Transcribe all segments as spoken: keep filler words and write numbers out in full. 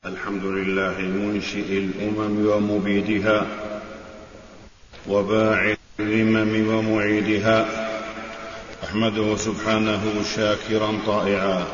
الحمد لله منشئ الأمم ومبيدها وباعث الذمم ومعيدها، أحمده سبحانه شاكرا طائعا،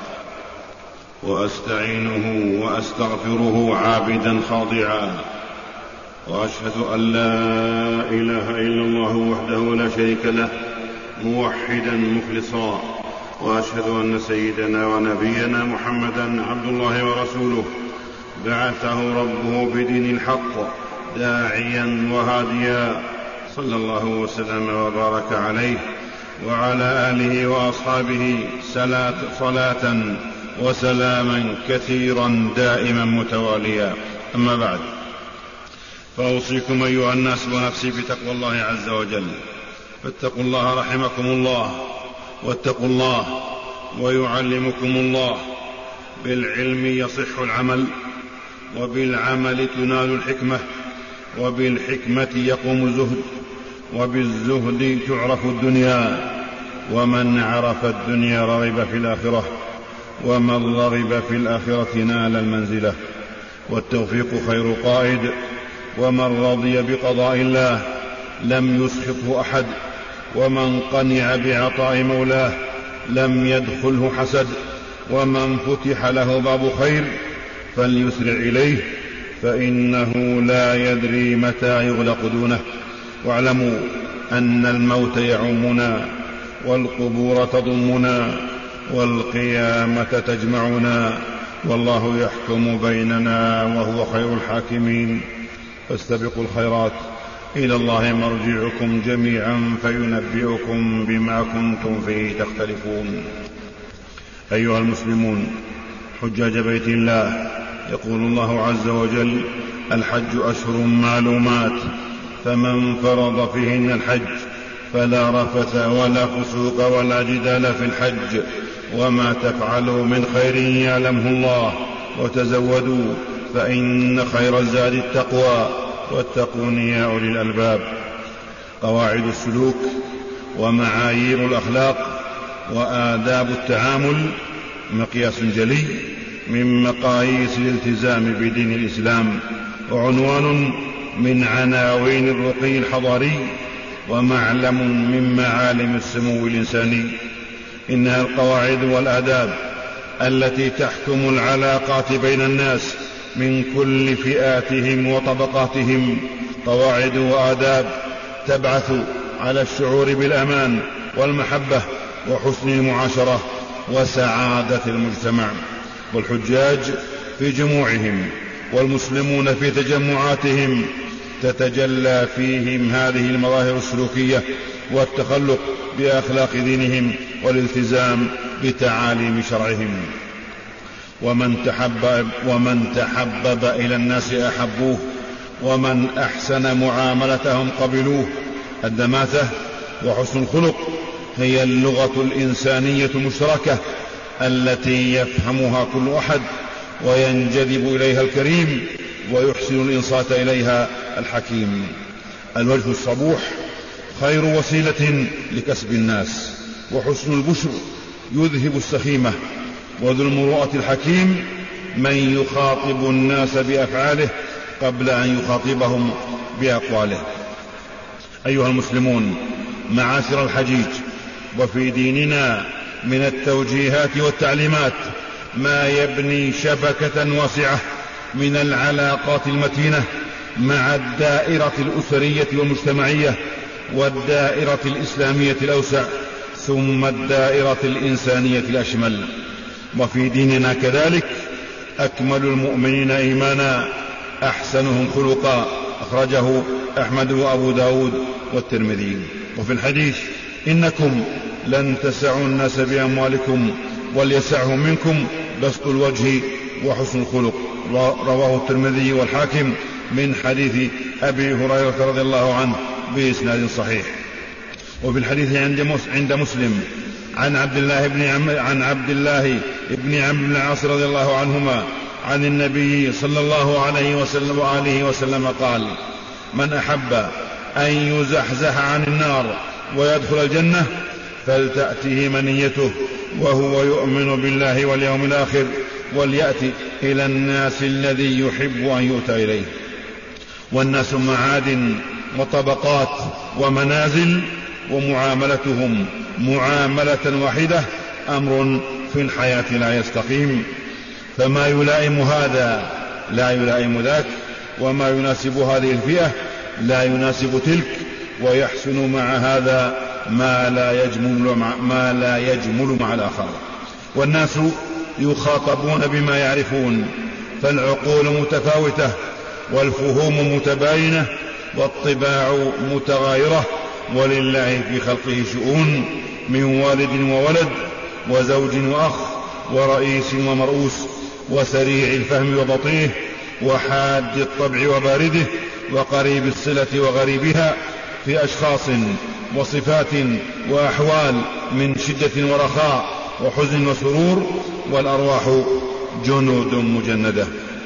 وأستعينه وأستغفره عابدا خاضعا، وأشهد أن لا إله إلا الله وحده لا شريك له موحدا مخلصا، وأشهد أن سيدنا ونبينا محمدا عبد الله ورسوله بعثه ربه بدين الحق داعيا وهاديا، صلى الله وسلم وبارك عليه وعلى آله وأصحابه صلاة وسلاما كثيرا دائما متواليا. أما بعد، فأوصيكم أيها الناس ونفسي بتقوى الله عز وجل، فاتقوا الله رحمكم الله، واتقوا الله ويعلمكم الله. بالعلم يصح العمل، وبالعمل تنال الحكمة، وبالحكمة يقوم الزهد، وبالزهد تعرف الدنيا، ومن عرف الدنيا رغب في الآخرة، ومن رغب في الآخرة نال المنزلة. والتوفيق خير قائد، ومن رضي بقضاء الله لم يسخطه أحد، ومن قنع بعطاء مولاه لم يدخله حسد، ومن فتح له باب خير فليسرع إليه، فإنه لا يدري متى يغلق دونه. واعلموا أن الموت يعمنا، والقبور تضمنا، والقيامة تجمعنا، والله يحكم بيننا وهو خير الحاكمين. فاستبقوا الخيرات، إلى الله مرجعكم جميعا فينبئكم بما كنتم فيه تختلفون. أيها المسلمون، حجاج بيت الله، يقول الله عز وجل: الحج أشهر معلومات، فمن فرض فيهن الحج فلا رفث ولا فسوق ولا جدال في الحج، وما تفعلوا من خير يعلمه الله، وتزودوا فإن خير الزاد التقوى، واتقون يا أولي الألباب. قواعد السلوك ومعايير الأخلاق وآداب التعامل مقياس جلي من مقاييس الالتزام بدين الإسلام، وعنوان من عناوين الرقي الحضاري، ومعلم من معالم السمو الإنساني. إنها القواعد والآداب التي تحكم العلاقات بين الناس من كل فئاتهم وطبقاتهم، قواعد وآداب تبعث على الشعور بالأمان والمحبة وحسن المعاشرة وسعادة المجتمع. والحجاج في جموعهم والمسلمون في تجمعاتهم تتجلى فيهم هذه المظاهر السلوكية والتخلق بأخلاق دينهم والالتزام بتعاليم شرعهم. ومن تحبب, ومن تحبب إلى الناس أحبوه، ومن أحسن معاملتهم قبلوه. الدماثة وحسن الخلق هي اللغة الإنسانية المشتركة التي يفهمها كل أحد وينجذب إليها الكريم، ويحسن الإنصات إليها الحكيم. الوجه الصبوح خير وسيلة لكسب الناس، وحسن البشر يذهب السخيمة، وذو المروءة الحكيم من يخاطب الناس بأفعاله قبل أن يخاطبهم بأقواله. أيها المسلمون، معاشر الحجيج، وفي ديننا من التوجيهات والتعليمات ما يبني شبكة واسعة من العلاقات المتينة مع الدائرة الأسرية والمجتمعية، والدائرة الإسلامية الأوسع، ثم الدائرة الإنسانية الأشمل. وفي ديننا كذلك أكمل المؤمنين إيمانا أحسنهم خلقا، أخرجه أحمد وأبو داود والترمذي. وفي الحديث: إنكم لن تسعوا الناس بأموالكم، وليسعهم منكم بسط الوجه وحسن الخلق، رواه الترمذي والحاكم من حديث أبي هريرة رضي الله عنه بإسناد صحيح. وفي الحديث عند مسلم عن عبد الله بن عم عن عبد الله بن عمرو بن العاص رضي الله عنهما عن النبي صلى الله عليه وسلم وآله وسلم قال: من أحب أن يزحزح عن النار ويدخل الجنة فلتأته منيته وهو يؤمن بالله واليوم الآخر وليأتي إلى الناس الذي يحب أن يؤتى إليه. والناس معادن وطبقات ومنازل، ومعاملتهم معاملة واحدة أمر في الحياة لا يستقيم، فما يلائم هذا لا يلائم ذاك، وما يناسب هذه الفئة لا يناسب تلك، ويحسن مع هذا ما لا يجمل مع, ما لا يجمل مع الآخر. والناس يخاطبون بما يعرفون، فالعقول متفاوتة والفهوم متباينة والطباع متغايرة، ولله في خلقه شؤون من والد وولد وزوج وأخ ورئيس ومرؤوس وسريع الفهم وبطيء وحاد الطبع وبارده وقريب الصلة وغريبها، في أشخاص وصفات وأحوال من شدة ورخاء وحزن وسرور، والأرواح جنود مجندة.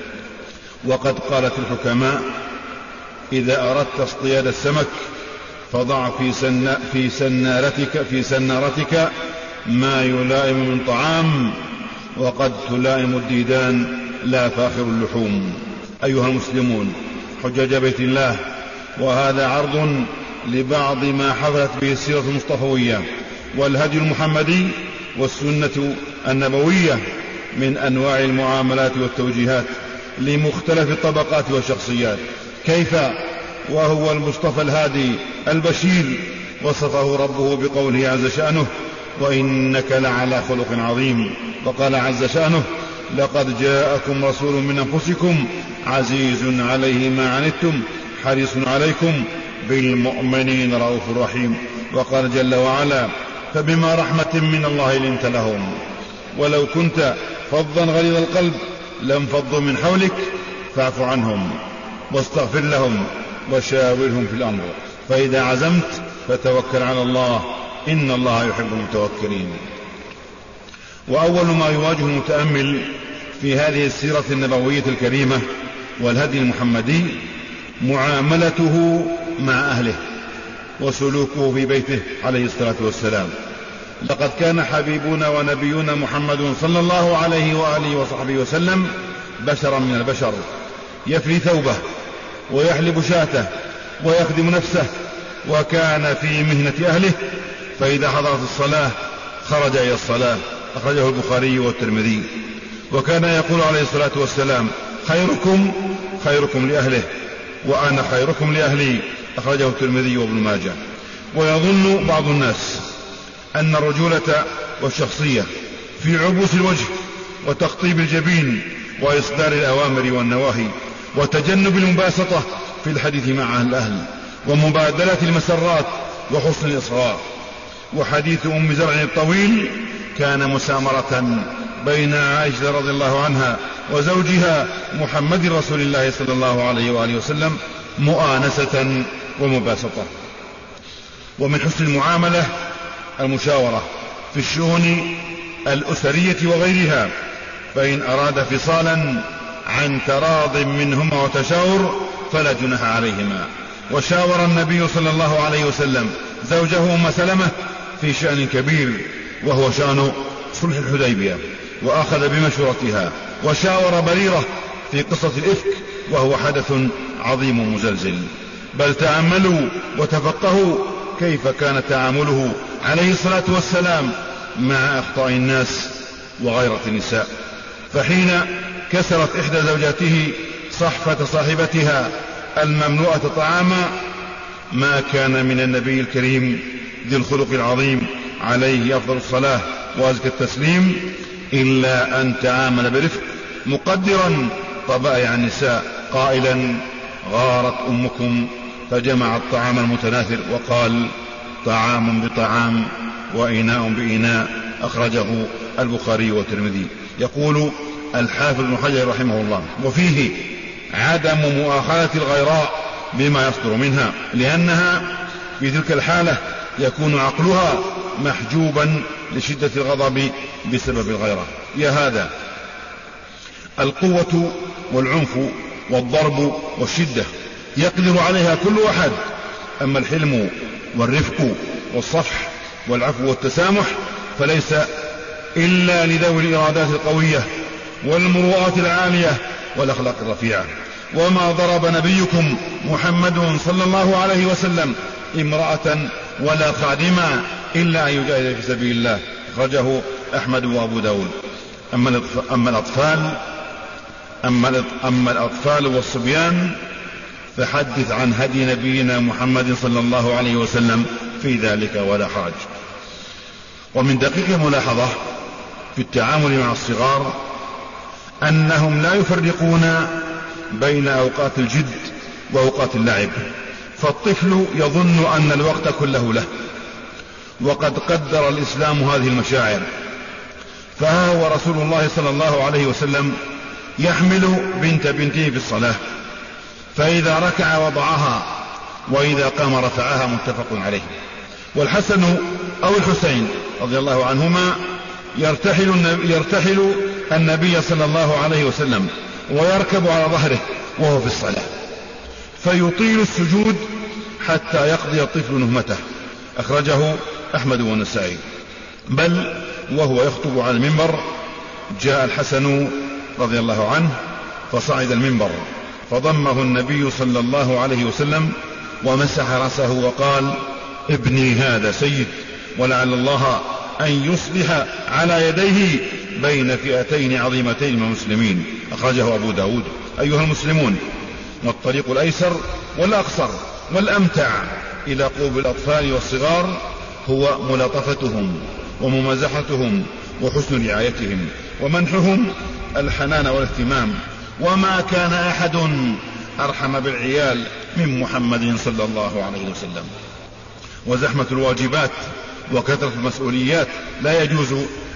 وقد قالت الحكماء: إذا أردت اصطياد السمك فضع في, سن في, سنارتك في سنارتك ما يلائم من طعام، وقد تلائم الديدان لا فاخر اللحوم. أيها المسلمون حجاج بيت الله، وهذا عرض لبعض ما حفلت به السيرة المصطفوية والهدي المحمدي والسنة النبوية من أنواع المعاملات والتوجيهات لمختلف الطبقات والشخصيات، كيف وهو المصطفى الهادي البشير وصفه ربه بقوله عز شأنه: وإنك لعلى خلق عظيم. وقال عز شأنه: لقد جاءكم رسول من أنفسكم عزيز عليه ما عنتم حريص عليكم بالمؤمنين رؤوف رحيم. وقال جل وعلا: فبما رحمة من الله لنت لهم ولو كنت فظا غليظ القلب لانفضوا من حولك فاعف عنهم واستغفر لهم وشاورهم في الأمر فإذا عزمت فتوكل على الله إن الله يحب المتوكلين. وأول ما يواجه المتأمل في هذه السيرة النبوية الكريمة والهدي المحمدي معاملته مع أهله وسلوكه في بيته عليه الصلاة والسلام. لقد كان حبيبنا ونبينا محمد صلى الله عليه وآله وصحبه وسلم بشرا من البشر، يفلي ثوبه ويحلب شاته ويخدم نفسه، وكان في مهنة أهله، فإذا حضرت الصلاة خرج إلى الصلاة، أخرجه البخاري والترمذي. وكان يقول عليه الصلاة والسلام: خيركم خيركم لأهله وأنا خيركم لأهلي، أخرجه الترمذي وابن ماجه. ويظن بعض الناس أن الرجولة والشخصية في عبوس الوجه وتقطيب الجبين وإصدار الأوامر والنواهي وتجنب المباسطة في الحديث مع الأهل ومبادلة المسرات وحسن الإصغاء. وحديث أم زرع الطويل كان مسامرة بين عائشة رضي الله عنها وزوجها محمد رسول الله صلى الله عليه وآله وسلم مؤانسة ومباسطة. ومن حسن المعاملة المشاورة في الشؤون الأسرية وغيرها، فإن أراد فصالا عن تراض منهما وتشاور فلا جناح عليهما. وشاور النبي صلى الله عليه وسلم زوجه أم سلمة في شأن كبير وهو شأن صلح الحديبية، وأخذ بمشورتها. وشاور بريرة في قصة الإفك وهو حدث عظيم مزلزل. بل تأملوا وتفقهوا كيف كان تعامله عليه الصلاة والسلام مع أخطاء الناس وغيرة النساء. فحين كسرت إحدى زوجاته صحفة صاحبتها المملوءة طعاما، ما كان من النبي الكريم ذي الخلق العظيم عليه أفضل الصلاة وأزكى التسليم إلا أن تعامل برفق، مقدرا طبائع النساء، قائلا: غارت أمكم، فجمع الطعام المتناثر وقال: طعام بطعام وإناء بإناء، أخرجه البخاري والترمذي. يقول الحافظ ابن حجر رحمه الله: وفيه عدم مؤاخذة الغيراء بما يصدر منها، لأنها في تلك الحالة يكون عقلها محجوبا لشدة الغضب بسبب الغيرة. يا هذا القوة والعنف والضرب والشدة يقدر عليها كل أحد، أما الحلم والرفق والصفح والعفو والتسامح فليس إلا لذوي الإرادات القوية والمروءات العالية والأخلاق الرفيعة. وما ضرب نبيكم محمد صلى الله عليه وسلم امرأة ولا خادما إلا أن يجاهد في سبيل الله. أخرجه أحمد وأبو داود. أما الأطفال أما الأطفال والصبيان فحدث عن هدي نبينا محمد صلى الله عليه وسلم في ذلك ولا حرج. ومن دقيق الملاحظة في التعامل مع الصغار أنهم لا يفرقون بين أوقات الجد وأوقات اللعب، فالطفل يظن أن الوقت كله له، وقد قدر الإسلام هذه المشاعر. فها هو رسول الله صلى الله عليه وسلم يحمل بنت بنته في الصلاة، فإذا ركع وضعها وإذا قام رفعها، متفق عليه. والحسن أو الحسين رضي الله عنهما يرتحل, يرتحل النبي صلى الله عليه وسلم ويركب على ظهره وهو في الصلاة، فيطيل السجود حتى يقضي الطفل نهمته. أخرجه أحمد والنسائي. بل وهو يخطب على المنبر جاء الحسن رضي الله عنه فصعد المنبر فضمه النبي صلى الله عليه وسلم ومسح رأسه وقال: ابني هذا سيد، ولعل الله أن يصلح على يديه بين فئتين عظيمتين من المسلمين. أخرجه أبو داود. أيها المسلمون، والطريق الأيسر والأقصر والأمتع إلى قلوب الأطفال والصغار هو ملاطفتهم وممازحتهم وحسن رعايتهم ومنحهم الحنان والاهتمام. وما كان أحد أرحم بالعيال من محمد صلى الله عليه وسلم. وزحمة الواجبات وكثرة المسؤوليات لا يجوز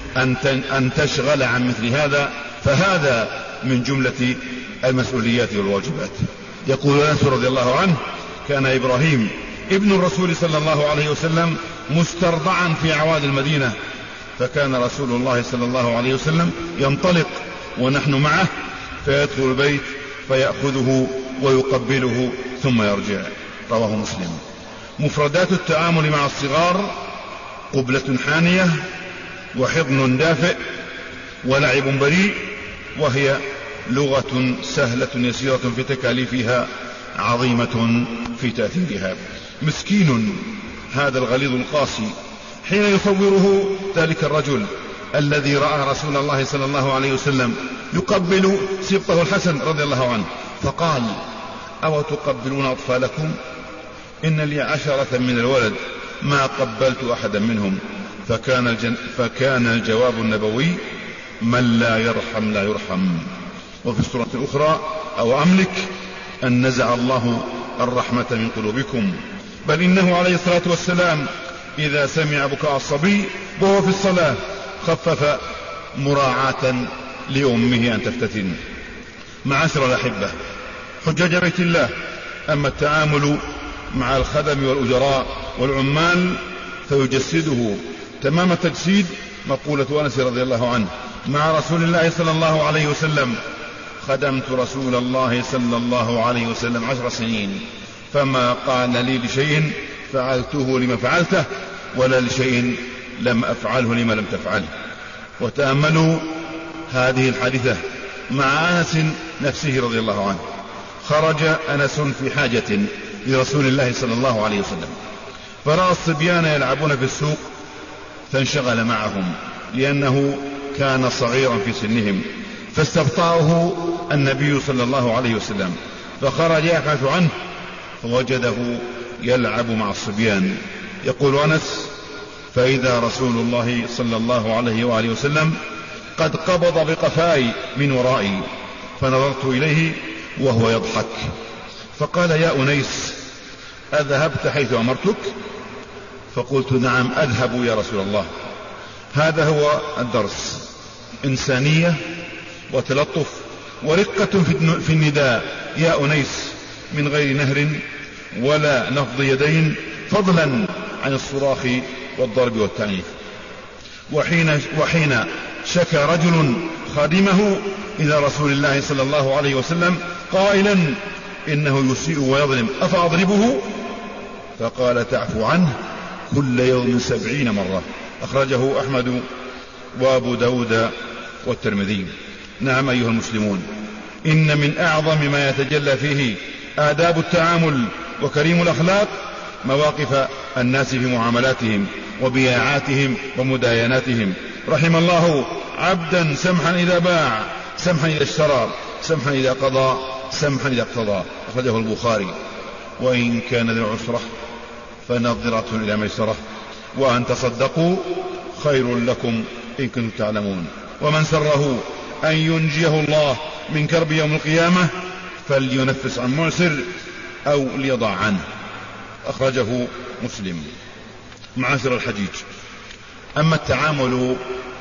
أن تشغل عن مثل هذا، فهذا من جملة المسؤوليات والواجبات. يقول أنس رضي الله عنه: كان إبراهيم ابن الرسول صلى الله عليه وسلم مسترضعا في أعواد المدينة، فكان رسول الله صلى الله عليه وسلم ينطلق ونحن معه فيدخل البيت فيأخذه ويقبله ثم يرجع. رواه مسلم. مفردات التعامل مع الصغار: قبلة حانية، وحضن دافئ، ولعب بريء، وهي لغة سهلة يسيرة في تكاليفها، عظيمة في تأثيرها. مسكين هذا الغليظ القاسي حين يصوره ذلك الرجل الذي رأى رسول الله صلى الله عليه وسلم يقبل سبطه الحسن رضي الله عنه، فقال: أو تقبلون أطفالكم؟ إن لي عشرة من الولد ما قبلت أحدا منهم. فكان, الجن فكان الجواب النبوي: من لا يرحم لا يرحم. وفي السورة الأخرى: أو أملك أن نزع الله الرحمة من قلوبكم. بل إنه عليه الصلاة والسلام إذا سمع بكاء الصبي وهو في الصلاة خفف مراعاة لأمه أن تفتتن. معاشر الأحبة، حجاج بيت الله، أما التعامل مع الخدم والأجراء والعمال فيجسده تمام التجسيد مقولة أنس رضي الله عنه: مع رسول الله صلى الله عليه وسلم خدمت رسول الله صلى الله عليه وسلم عشر سنين، فما قال لي لشيء فعلته لما فعلته، ولا لشيء لم أفعله لما لم تفعله. وتأملوا هذه الحادثة مع أنس نفسه رضي الله عنه. خرج أنس في حاجة لرسول الله صلى الله عليه وسلم، فرأى الصبيان يلعبون في السوق فانشغل معهم لأنه كان صغيرا في سنهم، فاستبطأه النبي صلى الله عليه وسلم، فخرج يبحث عنه فوجده يلعب مع الصبيان. يقول أنس: فإذا رسول الله صلى الله عليه وآله وسلم قد قبض بقفاي من ورائي، فنظرت إليه وهو يضحك، فقال: يا أنيس، أذهبت حيث أمرتك؟ فقلت: نعم أذهب يا رسول الله. هذا هو الدرس: إنسانية وتلطف ورقة في النداء يا أنيس، من غير نهر ولا نفض يدين، فضلا عن الصراخ والضرب والتعنيف. وحين, وحين شكى رجل خادمه إلى رسول الله صلى الله عليه وسلم قائلا: إنه يسيء ويظلم، أفأضربه؟ فقال: تعفو عنه كل يوم سبعين مرة. أخرجه أحمد وأبو داود والترمذي. نعم أيها المسلمون، إن من أعظم ما يتجلى فيه آداب التعامل وكريم الأخلاق مواقف الناس في معاملاتهم وبياعاتهم ومدايناتهم. رحم الله عبدا سمحا إذا باع، سمحا إذا اشترى، سمحا إذا قضى، سمحا إذا اقتضى. أخرجه البخاري. وإن كان ذو عسرة فنظرة إلى ميسرة، وأن تصدقوا خير لكم إن كنتم تعلمون. ومن سره أن ينجيه الله من كرب يوم القيامة فلينفس عن معسر أو ليضع عنه. أخرجه مسلم. معاشر الحجيج، أما التعامل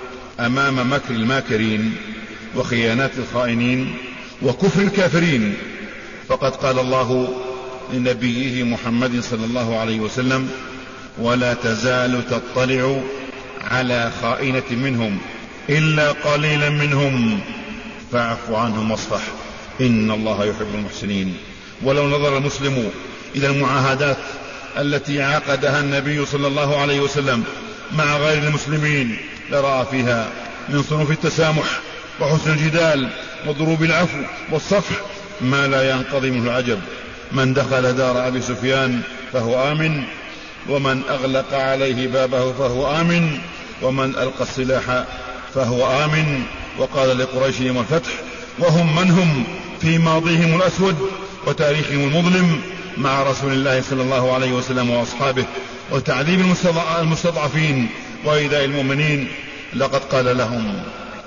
أمام مكر الماكرين وخيانات الخائنين وكفر الكافرين فقد قال الله لنبيه محمد صلى الله عليه وسلم: ولا تزال تطلع على خائنة منهم إلا قليلا منهم فاعف عنهم واصفح إن الله يحب المحسنين. ولو نظر المسلم إلى المعاهدات التي عقدها النبي صلى الله عليه وسلم مع غير المسلمين لرأى فيها من صنوف التسامح وحسن الجدال وضروب العفو والصفح ما لا ينقضي منه العجب. من دخل دار أبي سفيان فهو آمن، ومن أغلق عليه بابه فهو آمن، ومن ألقى السلاح فهو آمن. وقال لقريش يوم الفتح وهم من هم في ماضيهم الأسود وتاريخهم المظلم مع رسول الله صلى الله عليه وسلم وأصحابه وتعذيب المستضعفين وإيذاء المؤمنين: لقد قال لهم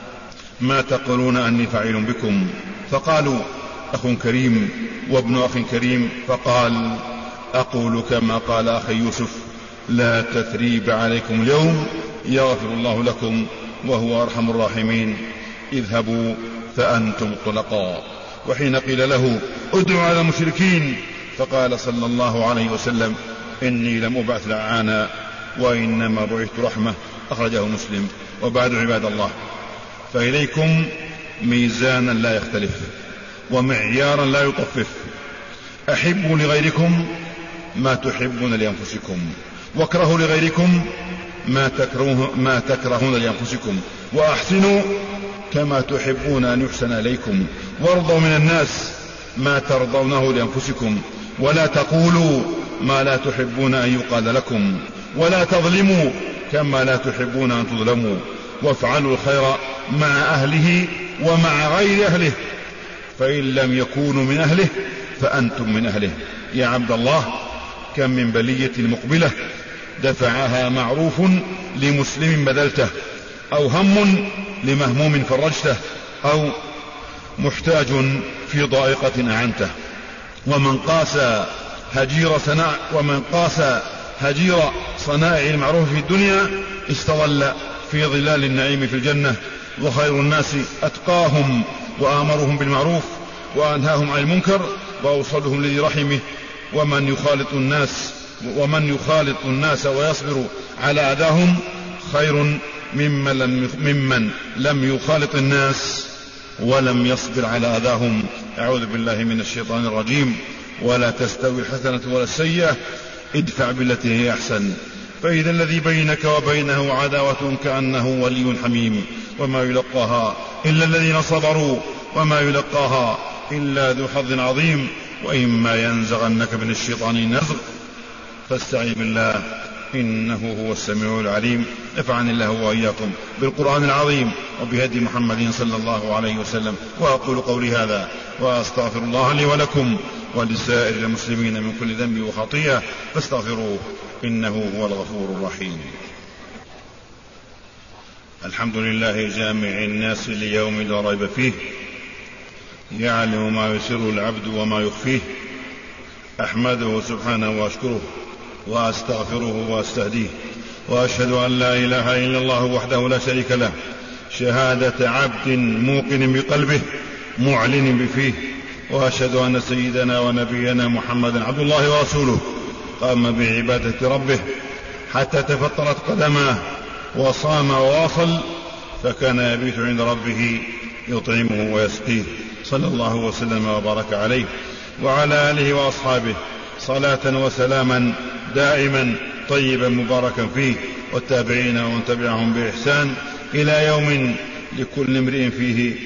ما تقولون أني فاعل بكم؟ فقالوا أخ كريم وابن أخ كريم. فقال: أقول كما قال أخي يوسف: لا تثريب عليكم اليوم يغفر الله لكم وهو أرحم الراحمين، اذهبوا فأنتم طلقاء. وحين قيل له ادعوا على المشركين فقال صلى الله عليه وسلم: إني لم أبعث لعانا وإنما بعثت رحمة. أخرجه مسلم. وبعد عباد الله، فإليكم ميزانا لا يختلف ومعيارا لا يطفف. أحبوا لغيركم ما تحبون لأنفسكم، واكرهوا لغيركم ما تكرهون, ما تكرهون لأنفسكم، وأحسنوا كما تحبون أن يحسن إليكم، وارضوا من الناس ما ترضونه لأنفسكم، ولا تقولوا ما لا تحبون أن يقال لكم، ولا تظلموا كما لا تحبون أن تظلموا، وافعلوا الخير مع أهله ومع غير أهله، فإن لم يكونوا من أهله فأنتم من أهله. يا عبد الله، كم من بلية مقبلة دفعها معروف لمسلم بذلته، أو هم لمهموم فرجته، أو محتاج في ضائقة أعنته. ومن قاس هجير صناع ومن قاس هجير صنائع المعروف في الدنيا استظل في ظلال النعيم في الجنة. وخير الناس أتقاهم وآمرهم بالمعروف وأنهاهم عن المنكر وأوصلهم لذي رحمه. ومن يخالط الناس ومن يخالط الناس ويصبر على أذاهم خير ممن لم, ممن لم يخالط الناس ولم يصبر على أذاهم. أعوذ بالله من الشيطان الرجيم. ولا تستوي الحسنة ولا السيئة، ادفع بالتي هي أحسن، فإذا الذي بينك وبينه عداوة كأنه ولي حميم. وما يلقاها إلا الذين صبروا وما يلقاها إلا ذو حظ عظيم. وإما ينزغنك من الشيطان نزغ فاستعذ بالله إنه هو السميع العليم. نفعني الله وإياكم بالقرآن العظيم وبهدي محمد صلى الله عليه وسلم. وأقول قولي هذا وأستغفر الله لي ولكم ولسائر المسلمين من كل ذنب وخطيئة فاستغفروه إنه هو الغفور الرحيم. الحمد لله جامع الناس ليوم لا ريب فيه، يعلم ما يسر العبد وما يخفيه. أحمده سبحانه وأشكره وأستغفره وأستهديه، وأشهد أن لا إله إلا الله وحده لا شريك له شهادة عبد موقن بقلبه معلن بفيه. وأشهد أن سيدنا ونبينا محمدا عبد الله ورسوله قام بعبادة ربه حتى تفطرت قدماه، وصام وواصل، فكان يبيت عند ربه يطعمه ويسقيه، صلى الله وسلم وبارك عليه وعلى آله وأصحابه صلاة وسلاما دائما طيبا مباركا فيه، والتابعين ومن تبعهم بإحسان إلى يوم لكل امرئ فيه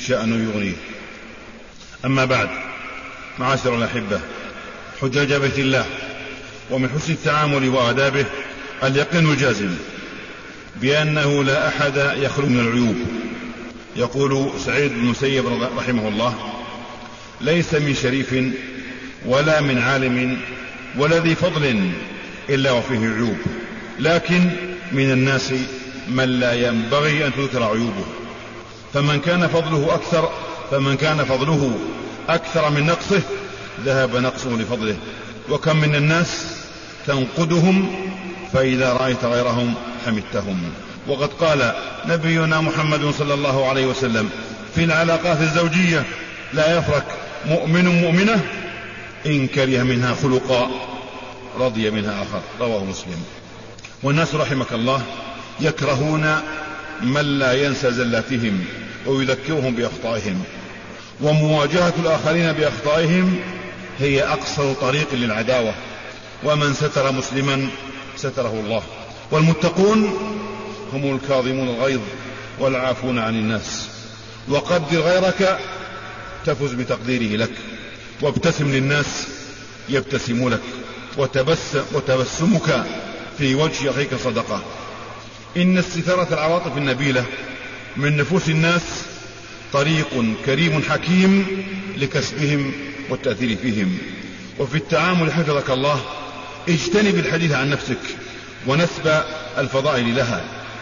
شأن يغنيه. أما بعد، معاشر الأحبة، حجاج بيت الله، ومن حسن التعامل وآدابه اليقين الجازم بأنه لا أحد يخلو من العيوب. يقول سعيد بن المسيب رحمه الله: ليس من شريف ولا من عالم ولا ذي فضل إلا وفيه عيوب، لكن من الناس من لا ينبغي أن تذكر عيوبه، فمن كان فضله أكثر فمن كان فضله أكثر من نقصه ذهب نقصه لفضله. وكم من الناس تنقدهم فإذا رأيت غيرهم حمدتهم. وقد قال نبينا محمد صلى الله عليه وسلم في العلاقات الزوجية: لا يفرق مؤمن مؤمنة إن كره منها خلقا رضي منها آخر. رواه مسلم. والناس رحمك الله يكرهون من لا ينسى زلاتهم ويذكرهم بأخطائهم، ومواجهة الآخرين بأخطائهم هي أقصر طريق للعداوة. ومن ستر مسلما ستره الله. والمتقون هم الكاظمون الغيظ والعافون عن الناس. وقدر غيرك تفز بتقديره لك، وابتسم للناس يبتسم لك، وتبسم وتبسمك في وجه أخيك صدقة. إن استثارة العواطف النبيلة من نفوس الناس طريق كريم حكيم لكسبهم والتأثير فيهم. وفي التعامل حفظك الله اجتنب الحديث عن نفسك ونسب الفضائل لها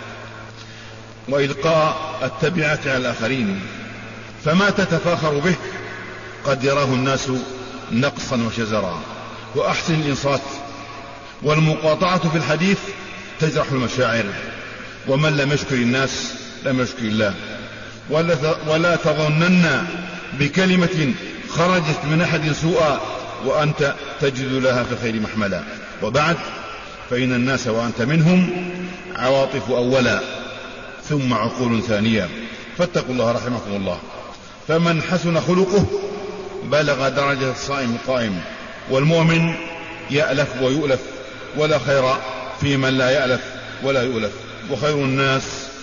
وإلقاء التبعة على الآخرين، فما تتفاخر به قد يراه الناس نقصا وشزرا. وأحسن الإنصات، والمقاطعة في الحديث تجرح المشاعر، ومن لم يشكر الناس لم يشكر الله. ولا تظنن بكلمة خرجت من أحد سوءا وأنت تجد لها في الخير محملا. وبعد، فإن الناس وأنت منهم عواطف أولا ثم عقول ثانية، فاتقوا الله رحمكم الله. فمن حسن خلقه بلغ درجة الصائم القائم. والمؤمن يألف ويؤلف، ولا خير في من لا يألف ولا يؤلف، وخير الناس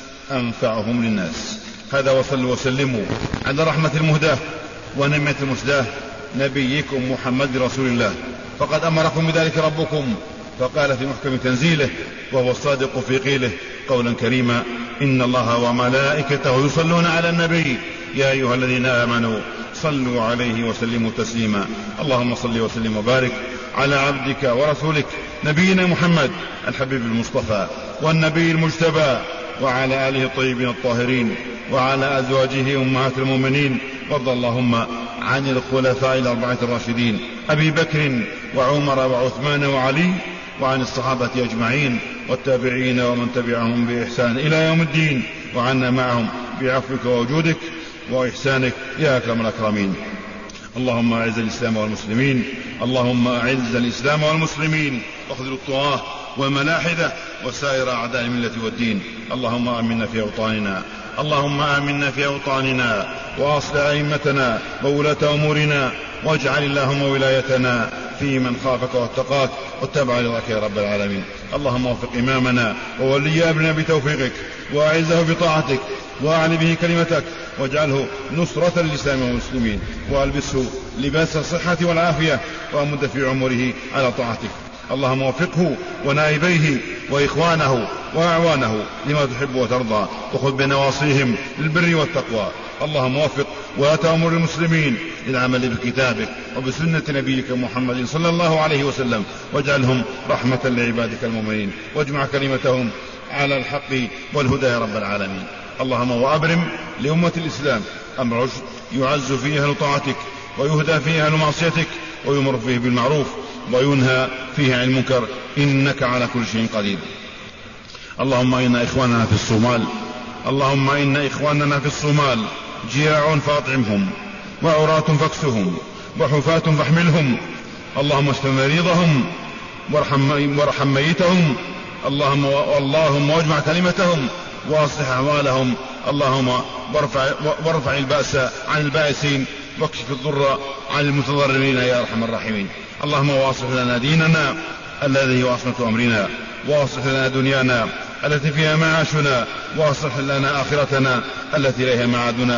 أنفعهم للناس. هذا، وصلوا وسلموا على رحمة المهداة ونعمة المسداة نبيكم محمد رسول الله، فقد أمركم بذلك ربكم، فقال في محكم تنزيله وهو الصادق في قيله قولا كريما: إن الله وملائكته يصلون على النبي يا أيها الذين آمنوا صلوا عليه وسلموا تسليما. اللهم صل وسلم وبارك على عبدك ورسولك نبينا محمد الحبيب المصطفى والنبي المجتبى، وعلى آله الطيبين الطاهرين، وعلى أزواجه أمهات المؤمنين. وارض اللهم عن الخلفاء الأربعة الراشدين أبي بكر وعمر وعثمان وعلي، وعن الصحابة أجمعين والتابعين ومن تبعهم بإحسان إلى يوم الدين، وعنا معهم بعفوك ووجودك وإحسانك يا أكرم الأكرمين. اللهم أعز الإسلام والمسلمين، اللهم أعز الإسلام والمسلمين، واخذل الطغاة والملاحدة وسائر أعداء الملة والدين. اللهم آمنا في أوطاننا، اللهم آمنا في أوطاننا، وأصلح أئمتنا وولاة أمورنا، واجعل اللهم ولايتنا في من خافك واتقاك واتبع رضاك يا رب العالمين. اللهم وفق إمامنا وولي أمرنا بتوفيقك، وأعزه بطاعتك، وأعل به كلمتك، واجعله نصرة للإسلام والمسلمين، وألبسه لباس الصحة والعافية، وأمد في عمره على طاعتك. اللهم وفقه ونائبيه وإخوانه وأعوانه لما تحب وترضى، وخذ بنواصيهم للبر والتقوى. اللهم وفق ولاة أمور المسلمين للعمل بكتابك وبسنة نبيك محمد صلى الله عليه وسلم، واجعلهم رحمة لعبادك المؤمنين، واجمع كلمتهم على الحق والهدى يا رب العالمين. اللهم وأبرم لأمة الإسلام أمر رشد يعز فيه أهل طاعتك، ويهدى فيه أهل معصيتك، ويمر فيه بالمعروف وينهى فيه عن المنكر، إنك على كل شيء قدير. اللهم إن إخواننا في الصومال اللهم إن إخواننا في الصومال جياع فاطعمهم، وعراة فاكسهم، وحفاة فاحملهم. اللهم اشف مريضهم وارحم, وارحم ميتهم. اللهم, اللهم واجمع كلمتهم واصلح أحوالهم. اللهم وارفع, وارفع البأس عن البائسين، واكشف الضر عن المتضررين يا أرحم الراحمين. اللهم واصلح لنا ديننا الذي هو عصمة أمرنا، واصلح لنا دنيانا التي فيها معاشنا، واصلح لنا آخرتنا التي إليها معادنا،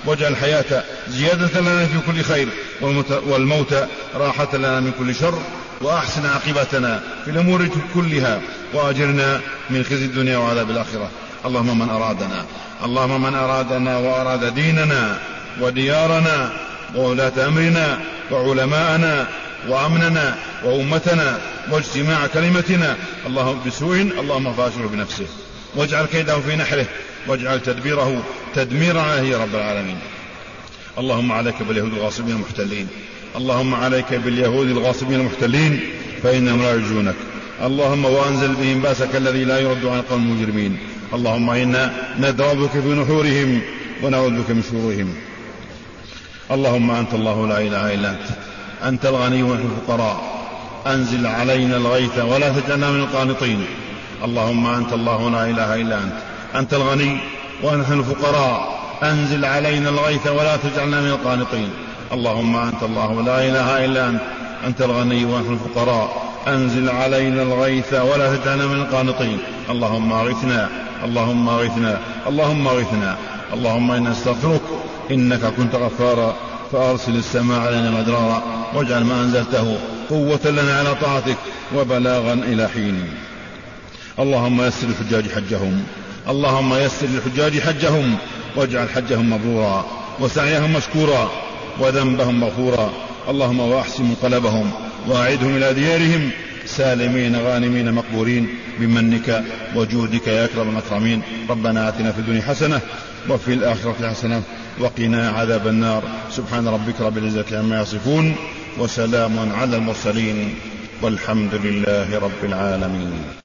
واجعل الحياة زيادة لنا في كل خير والموت راحة لنا من كل شر، وأحسن عاقبتنا في الأمور كلها، وأجرنا من خزي الدنيا وعذاب الآخرة. اللهم من أرادنا اللهم من أرادنا وأراد ديننا وديارنا وولاة أمرنا وعلماءنا وأمننا وأمتنا واجتماع كلمتنا اللهم بسوء اللهم فاشره بنفسه، واجعل كيده في نحره، واجعل تدبيره تدميرا عليه يا رب العالمين. اللهم عليك باليهود الغاصبين المحتلين اللهم عليك باليهود الغاصبين المحتلين فإنهم لا يرجونك. اللهم وأنزل بهم باسك الذي لا يرد عن القوم المجرمين. اللهم إنا ندعو بك في نحورهم ونعوذ بك من شرورهم. اللهم أنت الله لا إله إلا أنت أنت الغني ونحن الفقراء، أنزل علينا الغيث ولا تجعلنا من القانطين. اللهم أنت الله لا إله إلا أنت أنت الغني ونحن الفقراء، أنزل علينا الغيث ولا تجعلنا من القانطين. اللهم أنت الله لا إله إلا أنت أنت الغني ونحن الفقراء، أنزل علينا الغيث ولا تجعلنا من القانطين. اللهم أغثنا اللهم أغثنا اللهم أغثنا. اللهم إنا نستغفرك إنك كنت غفارا، فأرسل السماء علينا مدرارا، واجعل ما أنزلته قوة لنا على طاعتك وبلاغا إلى حين. اللهم يسر الحجاج حجهم اللهم يسر للحجاج حجهم، واجعل حجهم مبرورا وسعيهم مشكورا وذنبهم مغفورا. اللهم وأحسن منقلبهم وأعدهم إلى ديارهم سالمين غانمين مقبورين بمنك وجودك يا أكرم الأكرمين. ربنا آتنا في الدنيا حسنة وفي الآخرة حسنة وقنا عذاب النار. سبحان ربك رب العزة عما يصفون وسلام على المرسلين والحمد لله رب العالمين.